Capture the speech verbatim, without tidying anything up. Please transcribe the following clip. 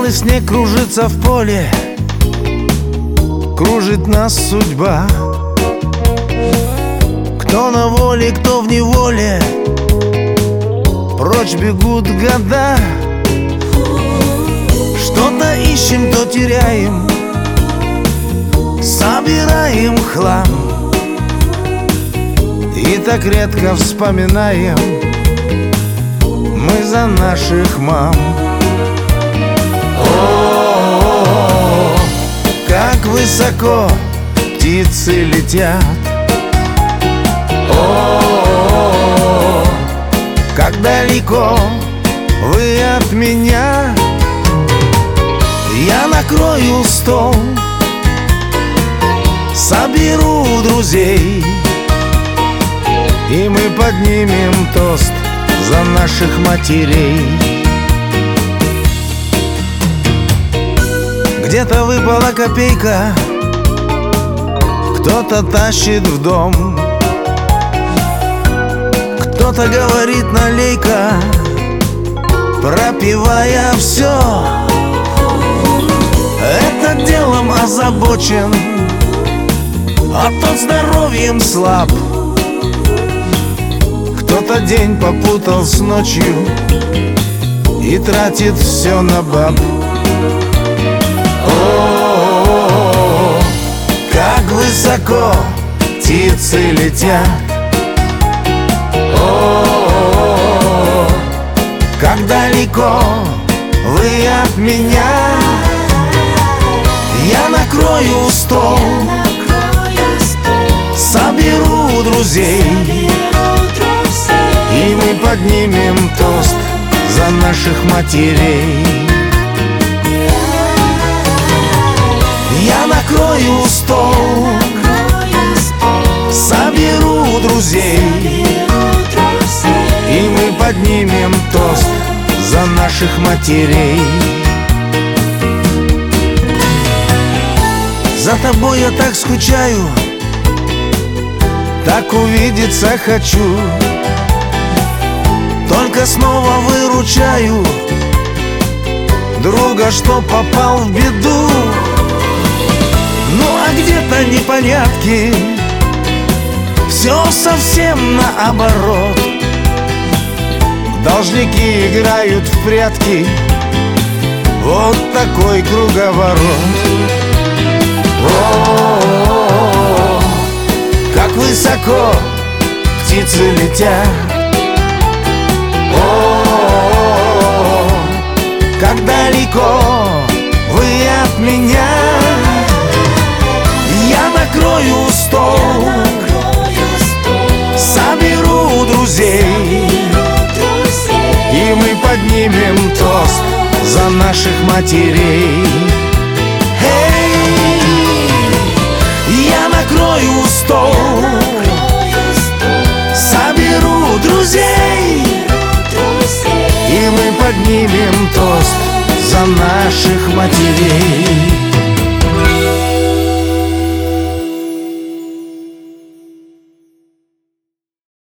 Белый снег кружится в поле, кружит нас судьба. Кто на воле, кто в неволе, прочь бегут года. Что-то ищем, то теряем, собираем хлам. И так редко вспоминаем мы за наших мам. О, как высоко птицы летят, о, как далеко вы от меня. Я накрою стол, соберу друзей, и мы поднимем тост за наших матерей. Где-то выпала копейка, кто-то тащит в дом, кто-то говорит налей-ка, пропивая все. Этот делом озабочен, а тот здоровьем слаб. Кто-то день попутал с ночью и тратит все на баб. О, как высоко птицы летят, о, как далеко вы от меня. Я накрою стол, соберу друзей, и мы поднимем тост за наших матерей. Я накрою стол, соберу друзей, и мы поднимем тост за наших матерей. За тобой я так скучаю, так увидеться хочу. Только снова выручаю друга, что попал в беду. Ну а где-то непонятки, все совсем наоборот. Должники играют в прятки, вот такой круговорот. О, как высоко птицы летят, о, как далеко вы от меня. Я накрою стол, соберу друзей, и мы поднимем тост за наших матерей. Я накрою стол, соберу друзей, и мы поднимем тост за наших матерей.